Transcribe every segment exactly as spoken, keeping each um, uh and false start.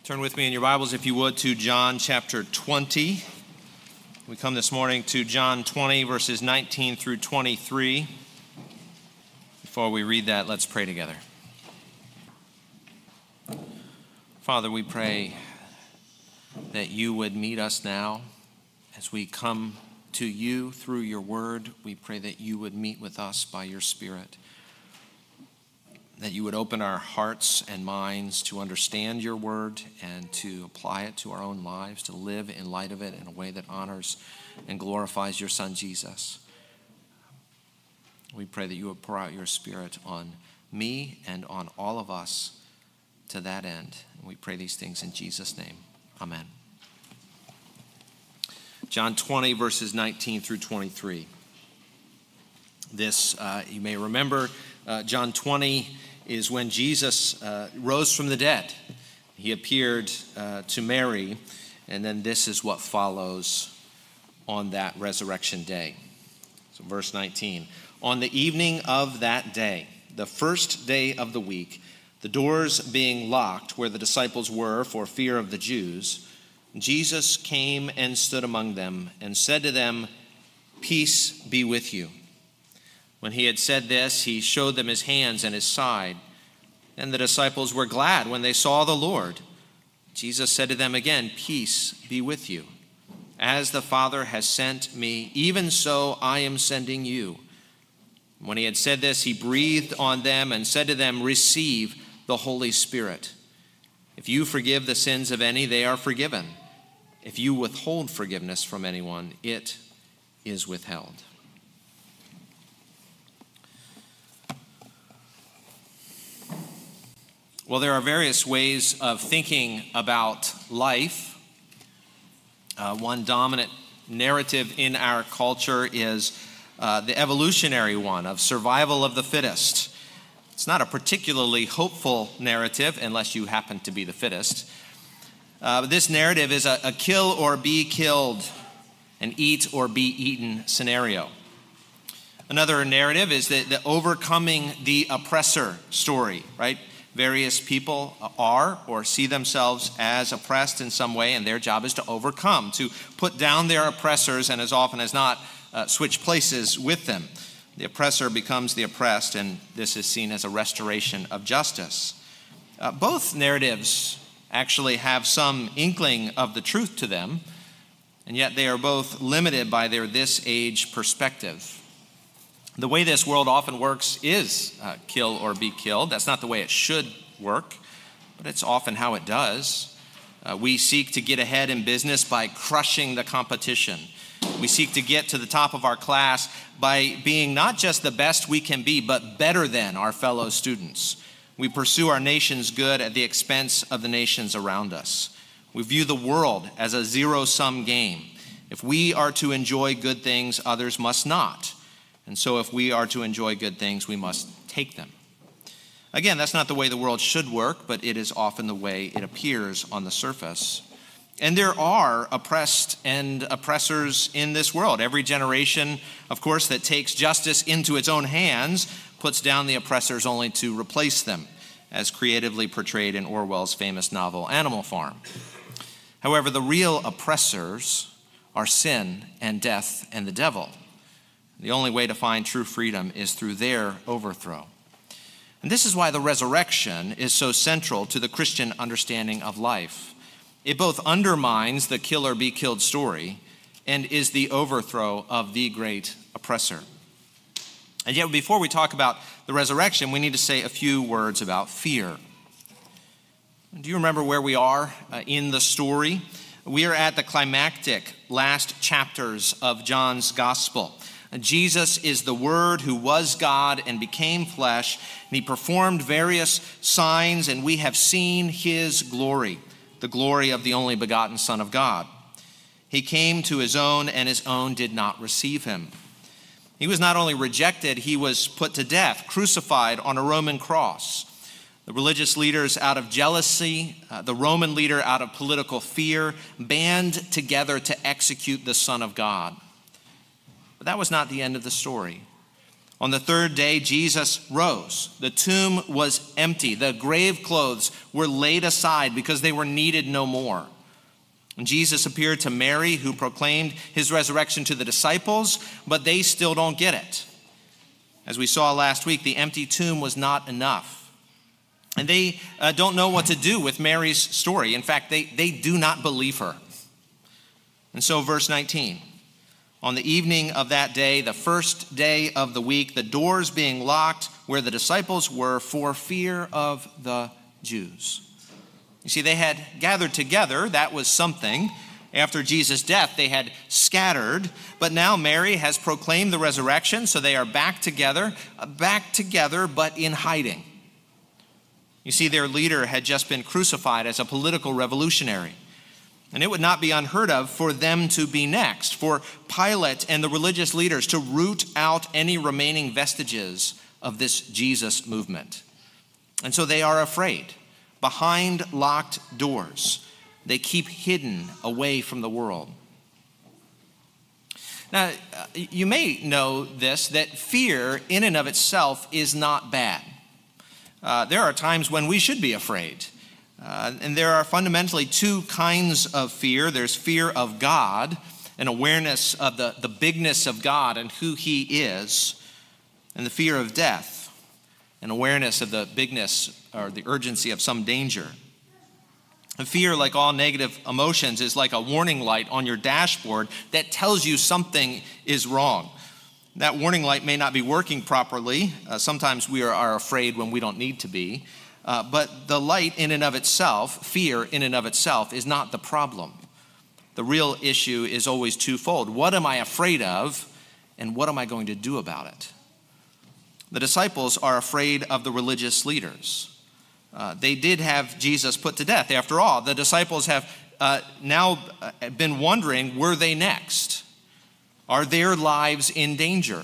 Turn with me in your Bibles, if you would, to John chapter twenty. We come this morning to John twenty, verses nineteen through twenty-three. Before we read that, let's pray together. Father, we pray that you would meet us now as we come to you through your word. We pray that you would meet with us by your Spirit, that you would open our hearts and minds to understand your word and to apply it to our own lives, to live in light of it in a way that honors and glorifies your Son, Jesus. We pray that you would pour out your Spirit on me and on all of us to that end. And we pray these things in Jesus' name. Amen. John twenty, verses nineteen through twenty-three. This, uh, you may remember, uh, John twenty is when Jesus uh, rose from the dead. He appeared uh, to Mary, and then this is what follows on that resurrection day. So verse nineteen, on the evening of that day, the first day of the week, the doors being locked where the disciples were for fear of the Jews, Jesus came and stood among them and said to them, "Peace be with you." When he had said this, he showed them his hands and his side. And the disciples were glad when they saw the Lord. Jesus said to them again, "Peace be with you. As the Father has sent me, even so I am sending you." When he had said this, he breathed on them and said to them, "Receive the Holy Spirit. If you forgive the sins of any, they are forgiven. If you withhold forgiveness from anyone, it is withheld." Well, there are various ways of thinking about life. Uh, one dominant narrative in our culture is uh, the evolutionary one of survival of the fittest. It's not a particularly hopeful narrative unless you happen to be the fittest. Uh, this narrative is a, a kill or be killed, an eat or be eaten scenario. Another narrative is the, the overcoming the oppressor story, right? Various people are or see themselves as oppressed in some way, and their job is to overcome, to put down their oppressors, and as often as not, uh, switch places with them. The oppressor becomes the oppressed, and this is seen as a restoration of justice. Uh, both narratives actually have some inkling of the truth to them, and yet they are both limited by their this age perspective. The way this world often works is uh, kill or be killed. That's not the way it should work, but it's often how it does. Uh, we seek to get ahead in business by crushing the competition. We seek to get to the top of our class by being not just the best we can be, but better than our fellow students. We pursue our nation's good at the expense of the nations around us. We view the world as a zero-sum game. If we are to enjoy good things, others must not. And so if we are to enjoy good things, we must take them. Again, that's not the way the world should work, but it is often the way it appears on the surface. And there are oppressed and oppressors in this world. Every generation, of course, that takes justice into its own hands puts down the oppressors only to replace them, as creatively portrayed in Orwell's famous novel, Animal Farm. However, the real oppressors are sin and death and the devil. The only way to find true freedom is through their overthrow. And this is why the resurrection is so central to the Christian understanding of life. It both undermines the kill or be killed story and is the overthrow of the great oppressor. And yet, before we talk about the resurrection, we need to say a few words about fear. Do you remember where we are uh, in the story? We are at the climactic last chapters of John's gospel. Jesus is the Word who was God and became flesh, and he performed various signs, and we have seen his glory, the glory of the only begotten Son of God. He came to his own, and his own did not receive him. He was not only rejected, he was put to death, crucified on a Roman cross. The religious leaders, out of jealousy, uh, the Roman leader, out of political fear, band together to execute the Son of God. But that was not the end of the story. On the third day, Jesus rose. The tomb was empty. The grave clothes were laid aside because they were needed no more. And Jesus appeared to Mary, who proclaimed his resurrection to the disciples, but they still don't get it. As we saw last week, the empty tomb was not enough. And they uh, don't know what to do with Mary's story. In fact, they, they do not believe her. And so verse nineteen, on the evening of that day, the first day of the week, the doors being locked where the disciples were for fear of the Jews. You see, they had gathered together. That was something. After Jesus' death, they had scattered. But now Mary has proclaimed the resurrection, so they are back together, back together, but in hiding. You see, their leader had just been crucified as a political revolutionary. And it would not be unheard of for them to be next, for Pilate and the religious leaders to root out any remaining vestiges of this Jesus movement. And so they are afraid. Behind locked doors, they keep hidden away from the world. Now, you may know this, that fear in and of itself is not bad. Uh, there are times when we should be afraid. Uh, and there are fundamentally two kinds of fear. There's fear of God, an awareness of the, the bigness of God and who he is, and the fear of death, an awareness of the bigness or the urgency of some danger. And fear, like all negative emotions, is like a warning light on your dashboard that tells you something is wrong. That warning light may not be working properly. Uh, sometimes we are, are afraid when we don't need to be. Uh, but the light in and of itself, fear in and of itself, is not the problem. The real issue is always twofold. What am I afraid of, and what am I going to do about it? The disciples are afraid of the religious leaders. Uh, they did have Jesus put to death. After all, the disciples have uh, now been wondering, were they next? Are their lives in danger?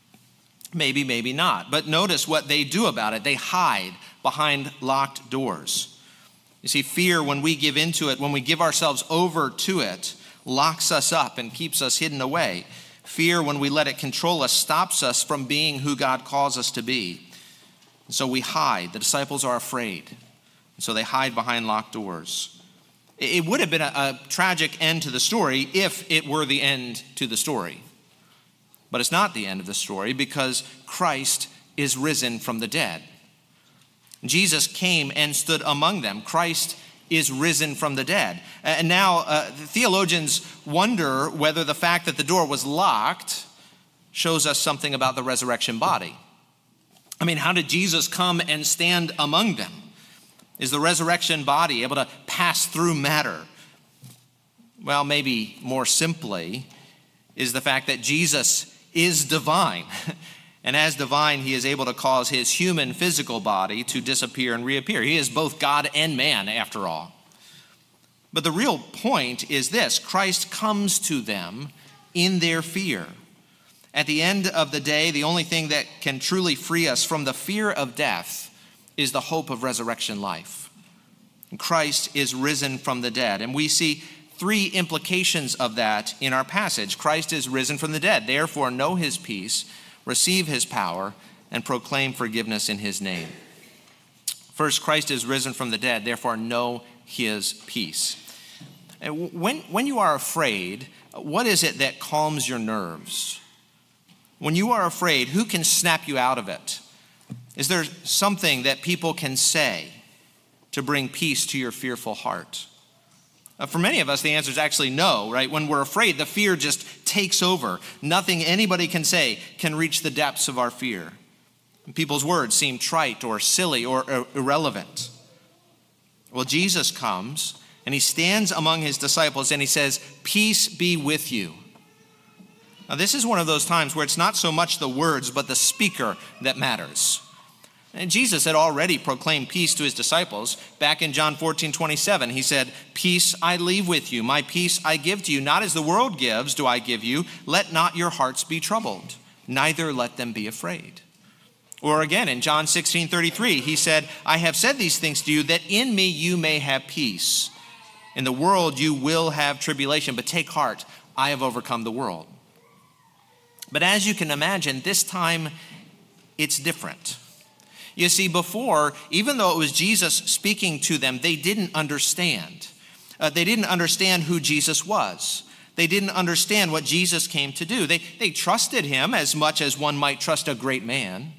Maybe, maybe not. But notice what they do about it. They hide behind locked doors. You see, fear, when we give into it, when we give ourselves over to it, locks us up and keeps us hidden away. Fear, when we let it control us, stops us from being who God calls us to be. And so we hide. The disciples are afraid. And so they hide behind locked doors. It would have been a, a tragic end to the story if it were the end to the story. But it's not the end of the story because Christ is risen from the dead. Jesus came and stood among them. Christ is risen from the dead. And now uh, theologians wonder whether the fact that the door was locked shows us something about the resurrection body. I mean, how did Jesus come and stand among them? Is the resurrection body able to pass through matter? Well, maybe more simply is the fact that Jesus is divine. And as divine, he is able to cause his human physical body to disappear and reappear. He is both God and man, after all. But the real point is this: Christ comes to them in their fear. At the end of the day, the only thing that can truly free us from the fear of death is the hope of resurrection life. And Christ is risen from the dead. And we see three implications of that in our passage. Christ is risen from the dead. Therefore, know his peace, receive his power, and proclaim forgiveness in his name. First, Christ is risen from the dead. Therefore, know his peace. And when, when you are afraid, what is it that calms your nerves? When you are afraid, who can snap you out of it? Is there something that people can say to bring peace to your fearful heart? Uh, for many of us, the answer is actually no, right? When we're afraid, the fear just takes over. Nothing anybody can say can reach the depths of our fear. And people's words seem trite or silly or uh, irrelevant. Well, Jesus comes and he stands among his disciples and he says, "Peace be with you." Now, this is one of those times where it's not so much the words, but the speaker that matters. And Jesus had already proclaimed peace to his disciples. Back in John fourteen twenty-seven, he said, "Peace I leave with you, my peace I give to you. Not as the world gives do I give you. Let not your hearts be troubled, neither let them be afraid." Or again, in John sixteen thirty-three, he said, "I have said these things to you, that in me you may have peace. In the world you will have tribulation, but take heart, I have overcome the world." But as you can imagine, this time it's different. You see, before, even though it was Jesus speaking to them, they didn't understand. Uh, they didn't understand who Jesus was. They didn't understand what Jesus came to do. They, they trusted him as much as one might trust a great man.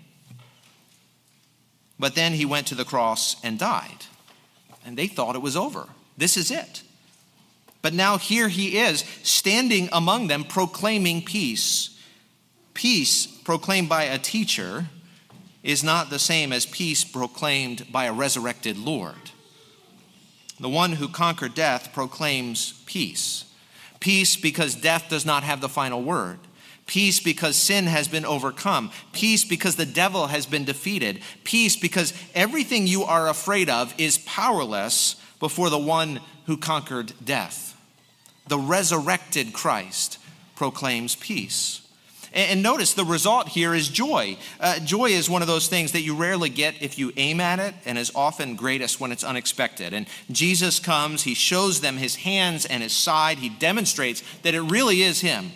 But then he went to the cross and died. And they thought it was over. This is it. But now here he is, standing among them, proclaiming peace. Peace proclaimed by a teacher is not the same as peace proclaimed by a resurrected Lord. The one who conquered death proclaims peace. Peace because death does not have the final word. Peace because sin has been overcome. Peace because the devil has been defeated. Peace because everything you are afraid of is powerless before the one who conquered death. The resurrected Christ proclaims peace. And notice the result here is joy. Uh, joy is one of those things that you rarely get if you aim at it, and is often greatest when it's unexpected. And Jesus comes, he shows them his hands and his side. He demonstrates that it really is him.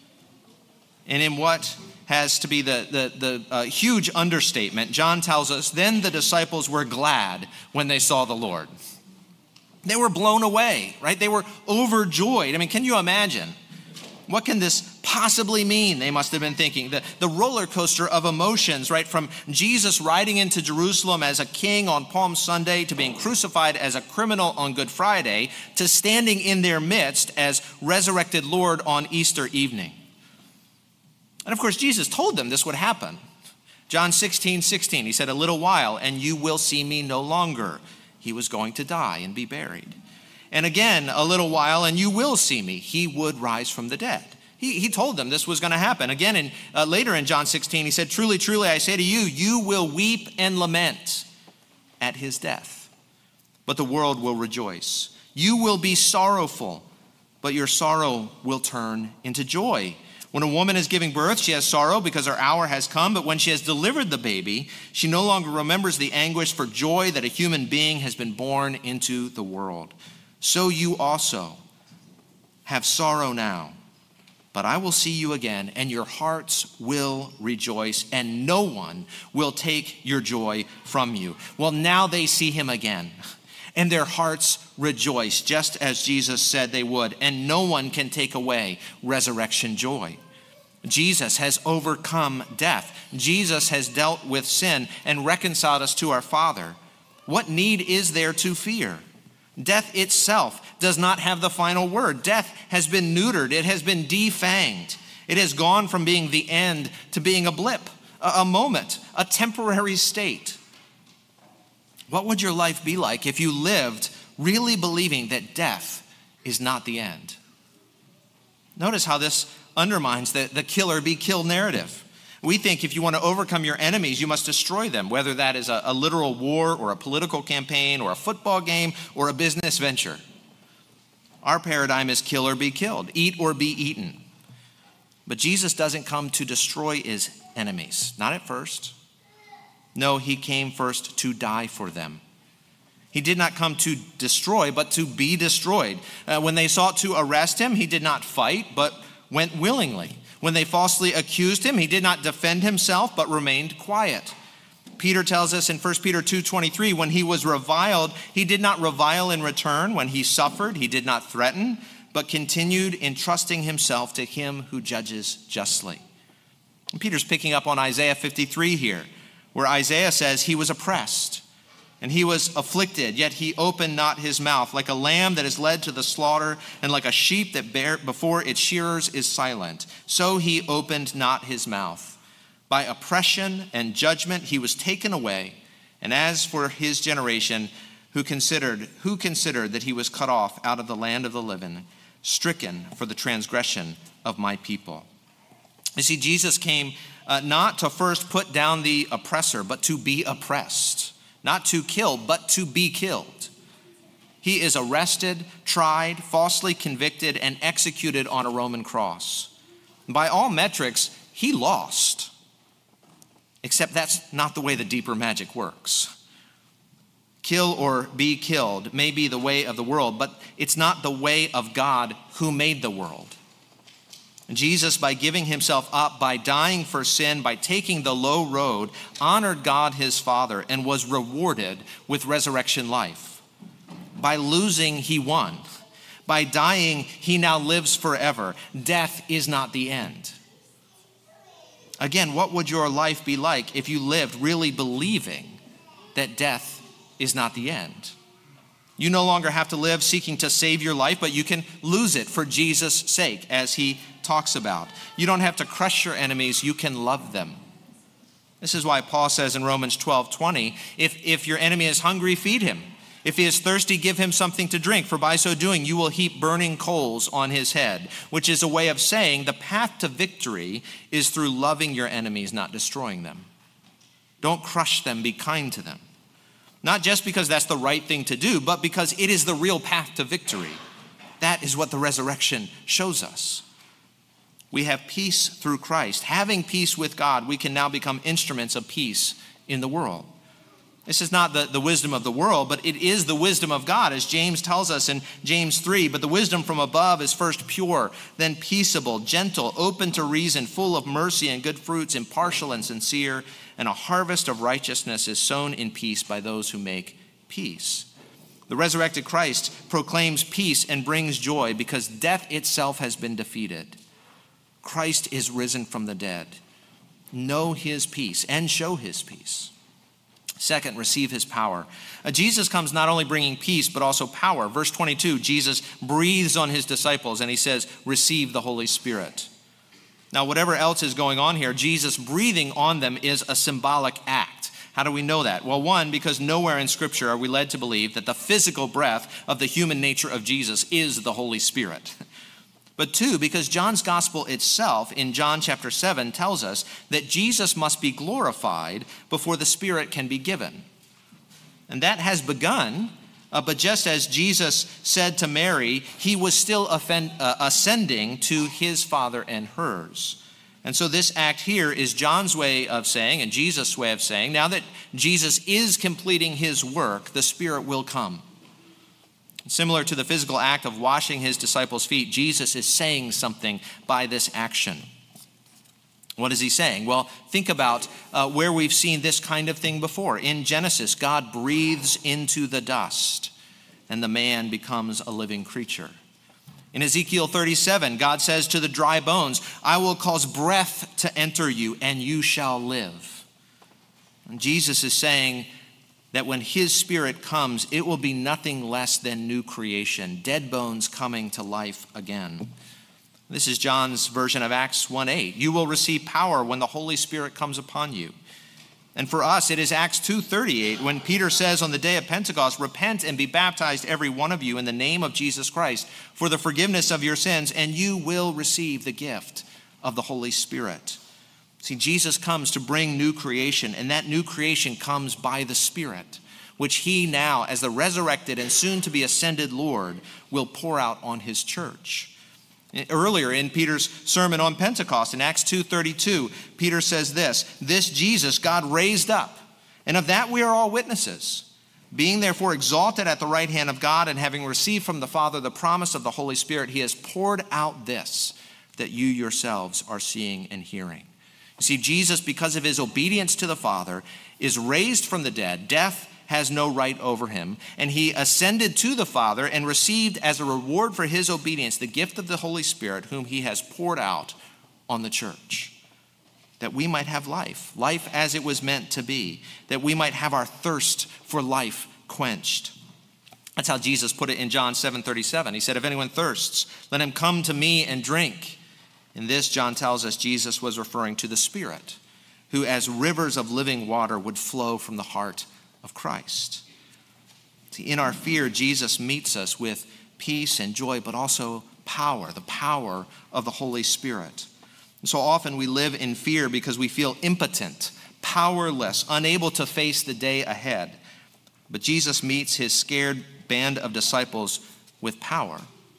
And in what has to be the, the, the uh, huge understatement, John tells us, then the disciples were glad when they saw the Lord. They were blown away, right? They were overjoyed. I mean, can you imagine? What can this possibly mean? They must have been thinking. The, the roller coaster of emotions, right? From Jesus riding into Jerusalem as a king on Palm Sunday to being crucified as a criminal on Good Friday to standing in their midst as resurrected Lord on Easter evening. And of course, Jesus told them this would happen. John sixteen sixteen, he said, a little while and you will see me no longer. He was going to die and be buried. And again, a little while, and you will see me. He would rise from the dead. He, he told them this was going to happen. Again, in, uh, later in John sixteen, he said, truly, truly, I say to you, you will weep and lament at his death, but the world will rejoice. You will be sorrowful, but your sorrow will turn into joy. When a woman is giving birth, she has sorrow because her hour has come. But when she has delivered the baby, she no longer remembers the anguish for joy that a human being has been born into the world. So you also have sorrow now, but I will see you again, and your hearts will rejoice, and no one will take your joy from you. Well, now they see him again, and their hearts rejoice, just as Jesus said they would, and no one can take away resurrection joy. Jesus has overcome death. Jesus has dealt with sin and reconciled us to our Father. What need is there to fear? Death itself does not have the final word. Death has been neutered. It has been defanged. It has gone from being the end to being a blip, a, a moment, a temporary state. What would your life be like if you lived really believing that death is not the end? Notice how this undermines the, the kill or be killed narrative. We think if you want to overcome your enemies, you must destroy them, whether that is a, a literal war or a political campaign or a football game or a business venture. Our paradigm is kill or be killed, eat or be eaten. But Jesus doesn't come to destroy his enemies, not at first. No, he came first to die for them. He did not come to destroy, but to be destroyed. Uh, when they sought to arrest him, he did not fight, but went willingly. When they falsely accused him, he did not defend himself, but remained quiet. Peter tells us in First Peter two twenty-three, when he was reviled, he did not revile in return. When he suffered, he did not threaten, but continued entrusting himself to him who judges justly. And Peter's picking up on Isaiah fifty-three here, where Isaiah says he was oppressed and he was afflicted, yet he opened not his mouth, like a lamb that is led to the slaughter, and like a sheep that bear before its shearers is silent. So he opened not his mouth. By oppression and judgment he was taken away. And as for his generation, who considered, who considered that he was cut off out of the land of the living, stricken for the transgression of my people. You see, Jesus came uh, not to first put down the oppressor, but to be oppressed. Not to kill, but to be killed. He is arrested, tried, falsely convicted, and executed on a Roman cross. By all metrics, he lost. Except that's not the way the deeper magic works. Kill or be killed may be the way of the world, but it's not the way of God who made the world. Jesus, by giving himself up, by dying for sin, by taking the low road, honored God his Father and was rewarded with resurrection life. By losing, he won. By dying, he now lives forever. Death is not the end. Again, what would your life be like if you lived really believing that death is not the end? You no longer have to live seeking to save your life, but you can lose it for Jesus' sake, as he talks about. You don't have to crush your enemies, you can love them. This is why Paul says in Romans twelve twenty, if, if your enemy is hungry, feed him. If he is thirsty, give him something to drink, for by so doing you will heap burning coals on his head, which is a way of saying the path to victory is through loving your enemies, not destroying them. Don't crush them, be kind to them. Not just because that's the right thing to do, but because it is the real path to victory. That is what the resurrection shows us. We have peace through Christ. Having peace with God, we can now become instruments of peace in the world. This is not the, the wisdom of the world, but it is the wisdom of God, as James tells us in James three. But the wisdom from above is first pure, then peaceable, gentle, open to reason, full of mercy and good fruits, impartial and sincere. And a harvest of righteousness is sown in peace by those who make peace. The resurrected Christ proclaims peace and brings joy because death itself has been defeated. Christ is risen from the dead. Know his peace and show his peace. Second, receive his power. Uh, Jesus comes not only bringing peace, but also power. Verse twenty-two, Jesus breathes on his disciples and he says, receive the Holy Spirit. Now, whatever else is going on here, Jesus breathing on them is a symbolic act. How do we know that? Well, one, because nowhere in Scripture are we led to believe that the physical breath of the human nature of Jesus is the Holy Spirit. But two, because John's gospel itself in John chapter seven tells us that Jesus must be glorified before the Spirit can be given. And that has begun, uh, but just as Jesus said to Mary, he was still offend, uh, ascending to his Father and hers. And so this act here is John's way of saying, and Jesus' way of saying, now that Jesus is completing his work, the Spirit will come. Similar to the physical act of washing his disciples' feet, Jesus is saying something by this action. What is he saying? Well, think about uh, where we've seen this kind of thing before. In Genesis, God breathes into the dust, and the man becomes a living creature. In Ezekiel thirty-seven, God says to the dry bones, I will cause breath to enter you, and you shall live. And Jesus is saying that when his Spirit comes, it will be nothing less than new creation, dead bones coming to life again. This is John's version of Acts one eight. You will receive power when the Holy Spirit comes upon you. And for us, it is Acts two thirty-eight, when Peter says on the day of Pentecost, repent and be baptized every one of you in the name of Jesus Christ for the forgiveness of your sins, and you will receive the gift of the Holy Spirit. See, Jesus comes to bring new creation, and that new creation comes by the Spirit, which he now, as the resurrected and soon to be ascended Lord, will pour out on his church. Earlier in Peter's sermon on Pentecost, in Acts two thirty-two, Peter says this, this Jesus God raised up, and of that we are all witnesses. Being therefore exalted at the right hand of God, and having received from the Father the promise of the Holy Spirit, he has poured out this, that you yourselves are seeing and hearing. You see, Jesus, because of his obedience to the Father, is raised from the dead. Death has no right over him. And he ascended to the Father and received as a reward for his obedience the gift of the Holy Spirit, whom he has poured out on the church, that we might have life, life as it was meant to be, that we might have our thirst for life quenched. That's how Jesus put it in John seven thirty-seven. He said, if anyone thirsts, let him come to me and drink. In this, John tells us Jesus was referring to the Spirit, who as rivers of living water would flow from the heart of Christ. See, in our fear, Jesus meets us with peace and joy, but also power, the power of the Holy Spirit. And so often we live in fear because we feel impotent, powerless, unable to face the day ahead. But Jesus meets his scared band of disciples with power.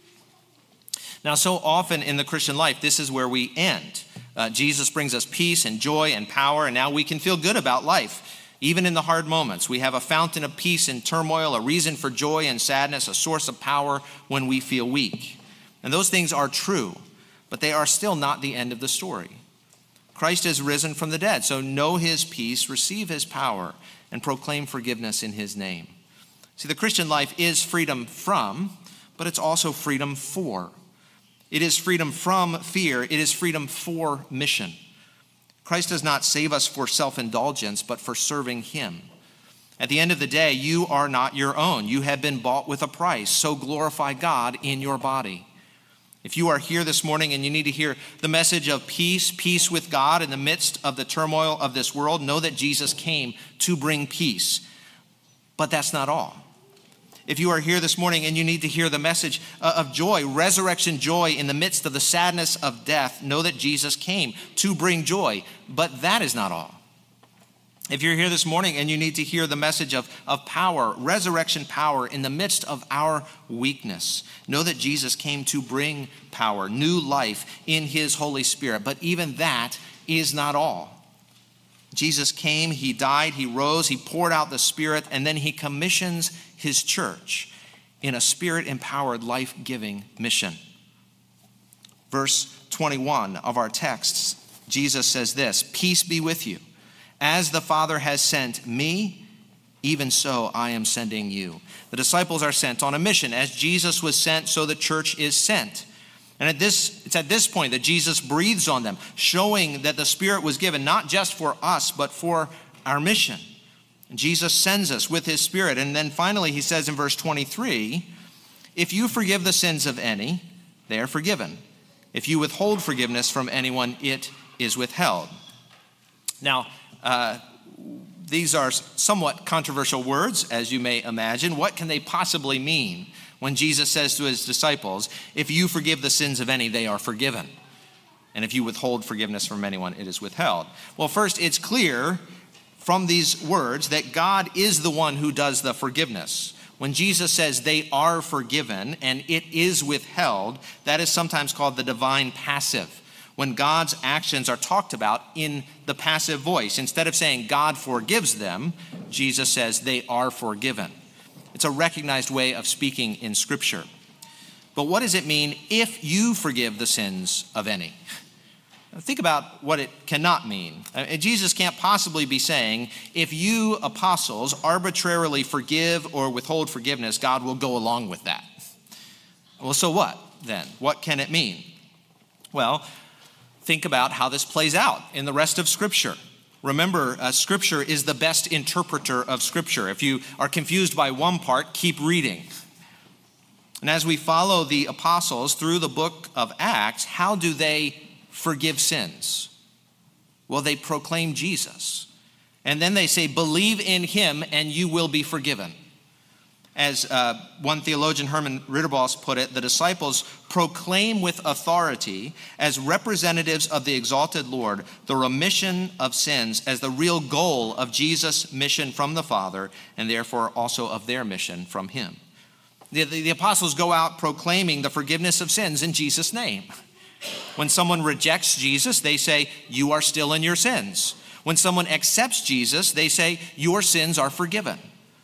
Now, so often in the Christian life, this is where we end. Uh, Jesus brings us peace and joy and power, and now we can feel good about life. Even in the hard moments, we have a fountain of peace in turmoil, a reason for joy and sadness, a source of power when we feel weak. And those things are true. but they are still not the end of the story. Christ has risen from the dead, so know his peace, receive his power, and proclaim forgiveness in his name. See, the Christian life is freedom from, but it's also freedom for. It is freedom from fear. It is freedom for mission. Christ does not save us for self-indulgence, but for serving him. At the end of the day, you are not your own. You have been bought with a price, so glorify God in your body. If you are here this morning and you need to hear the message of peace, peace with God in the midst of the turmoil of this world, know that Jesus came to bring peace. But that's not all. If you are here this morning and you need to hear the message of joy, resurrection joy in the midst of the sadness of death, know that Jesus came to bring joy. But that is not all. If you're here this morning and you need to hear the message of, of power, resurrection power in the midst of our weakness, know that Jesus came to bring power, new life in his Holy Spirit. But even that is not all. Jesus came, he died, he rose, he poured out the Spirit, and then he commissions his church in a Spirit-empowered, life-giving mission. Verse twenty-one of our texts, Jesus says this, "Peace be with you. As the Father has sent me, even so I am sending you." The disciples are sent on a mission. As Jesus was sent, so the church is sent. And at this, it's at this point that Jesus breathes on them, showing that the Spirit was given not just for us, but for our mission. And Jesus sends us with his Spirit. And then finally he says in verse twenty-three, "If you forgive the sins of any, they are forgiven. If you withhold forgiveness from anyone, it is withheld." Now, Uh, these are somewhat controversial words, as you may imagine. What can they possibly mean when Jesus says to his disciples, "If you forgive the sins of any, they are forgiven. And if you withhold forgiveness from anyone, it is withheld"? Well, first, it's clear from these words that God is the one who does the forgiveness. When Jesus says they are forgiven and it is withheld, that is sometimes called the divine passive. When God's actions are talked about in the passive voice. Instead of saying God forgives them, Jesus says they are forgiven. It's a recognized way of speaking in Scripture. But what does it mean if you forgive the sins of any? Think about what it cannot mean. Jesus can't possibly be saying, if you apostles arbitrarily forgive or withhold forgiveness, God will go along with that. Well, so what then? What can it mean? Well, think about how this plays out in the rest of Scripture. Remember, uh, Scripture is the best interpreter of Scripture. If you are confused by one part, keep reading. And as we follow the apostles through the book of Acts, how do they forgive sins? Well, they proclaim Jesus. And then they say, believe in him and you will be forgiven. As uh, one theologian, Herman Ritterboss, put it, the disciples proclaim with authority as representatives of the exalted Lord the remission of sins as the real goal of Jesus' mission from the Father and therefore also of their mission from him. The, the, the apostles go out proclaiming the forgiveness of sins in Jesus' name. When someone rejects Jesus, they say, you are still in your sins. When someone accepts Jesus, they say, your sins are forgiven.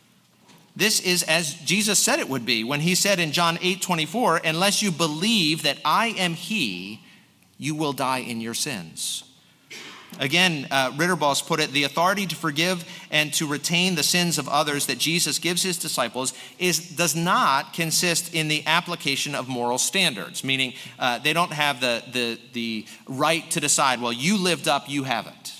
This is as Jesus said it would be when he said in John eight twenty-four, unless you believe that I am he, you will die in your sins. Again, uh, Ritterboss put it, the authority to forgive and to retain the sins of others that Jesus gives his disciples is does not consist in the application of moral standards, meaning uh, they don't have the, the, the right to decide, well, you lived up, you haven't.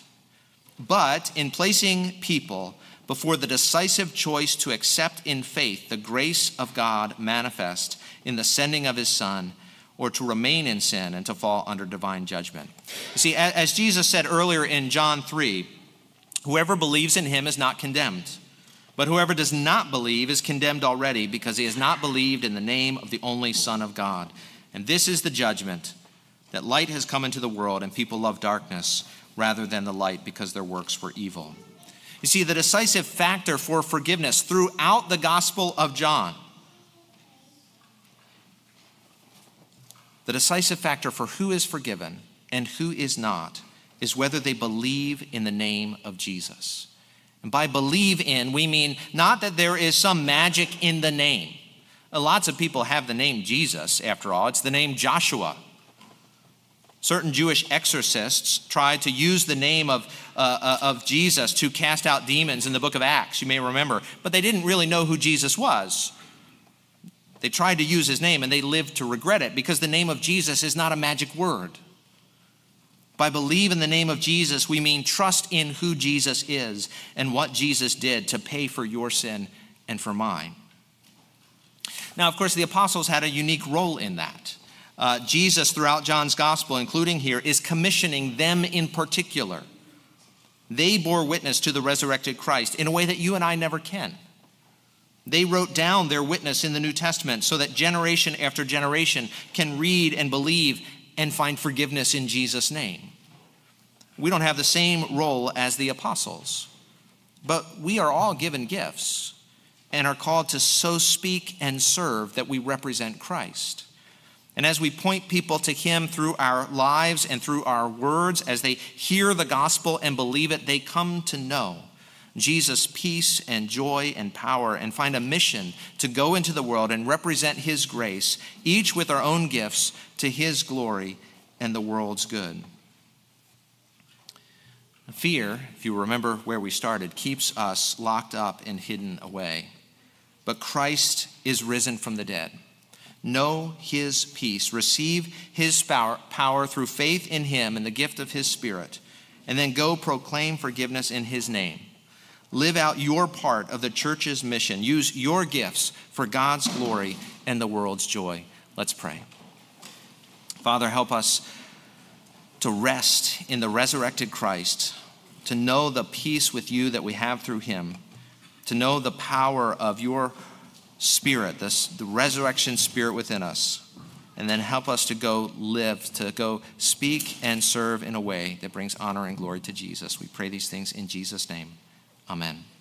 But in placing people before the decisive choice to accept in faith the grace of God manifest in the sending of his Son, or to remain in sin and to fall under divine judgment. You see, as Jesus said earlier in John three, whoever believes in him is not condemned, but whoever does not believe is condemned already because he has not believed in the name of the only Son of God. And this is the judgment, that light has come into the world and people love darkness rather than the light because their works were evil. You see, the decisive factor for forgiveness throughout the Gospel of John, the decisive factor for who is forgiven and who is not is whether they believe in the name of Jesus. And by believe in, we mean not that there is some magic in the name. Lots of people have the name Jesus, after all. It's the name Joshua. Certain Jewish exorcists tried to use the name of, uh, of Jesus to cast out demons in the book of Acts, you may remember, but they didn't really know who Jesus was. They tried to use his name and they lived to regret it because the name of Jesus is not a magic word. By believe in the name of Jesus, we mean trust in who Jesus is and what Jesus did to pay for your sin and for mine. Now, of course, the apostles had a unique role in that. Uh, Jesus, throughout John's gospel, including here, is commissioning them in particular. They bore witness to the resurrected Christ in a way that you and I never can. They wrote down their witness in the New Testament so that generation after generation can read and believe and find forgiveness in Jesus' name. We don't have the same role as the apostles, but we are all given gifts and are called to so speak and serve that we represent Christ. And as we point people to him through our lives and through our words, as they hear the gospel and believe it, they come to know Jesus' peace and joy and power and find a mission to go into the world and represent his grace, each with our own gifts to his glory and the world's good. Fear, if you remember where we started, keeps us locked up and hidden away. But Christ is risen from the dead. Know his peace. Receive his power, power through faith in him and the gift of his Spirit. And then go proclaim forgiveness in his name. Live out your part of the church's mission. Use your gifts for God's glory and the world's joy. Let's pray. Father, help us to rest in the resurrected Christ, to know the peace with you that we have through him, to know the power of your Spirit, this, the resurrection Spirit within us, and then help us to go live, to go speak and serve in a way that brings honor and glory to Jesus. We pray these things in Jesus' name. Amen.